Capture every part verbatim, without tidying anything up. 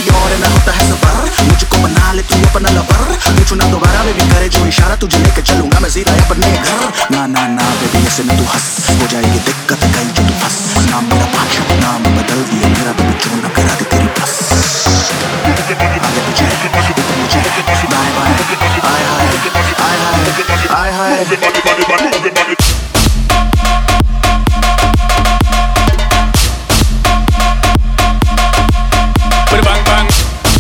और न होता है सफर, मुझको बना ले तू अपना लवर, पूछू ना दोबारा बेबी करे जो इशारा, तुझे लेके चलूंगा मैं सीधा अपने घर। ना ना ना बेबी ऐसे न तू हंस, हो जाएगी दिक्कत कहीं जो तू फंस, नाम मेरा पाँच नाम बदल दिए मेरा बेबी जो न करा दे तेरी बस। आगे पीछे ऊपर नीचे दाएं बाएं आए हाय आए हाय आए हाय। Bang bang.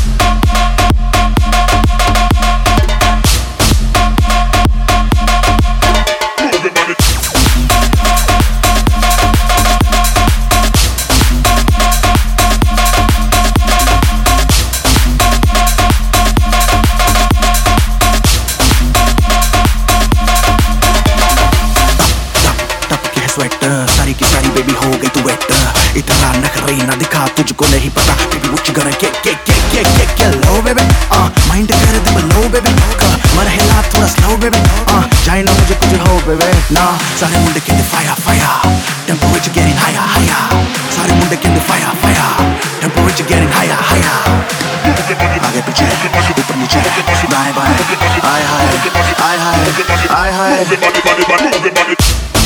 सारी की सारी बेबी हो गई तू वेट, इतना नखरे ना दिखा तुझको नहीं पता baby what you gonna get get get get get get low baby, आ माइंड कर दे लो बेबी, मर हिला थोड़ा स्लो बेबी, आ जाए ना मुझे कुछ हो बेबी ना। सारे मुंडे के fire fire temperature getting higher higher, सारे मुंडे के fire fire temperature getting higher higher. आगे पीछे ऊपर नीचे दाएं बाएं आए हाय आए हाय आए हाय।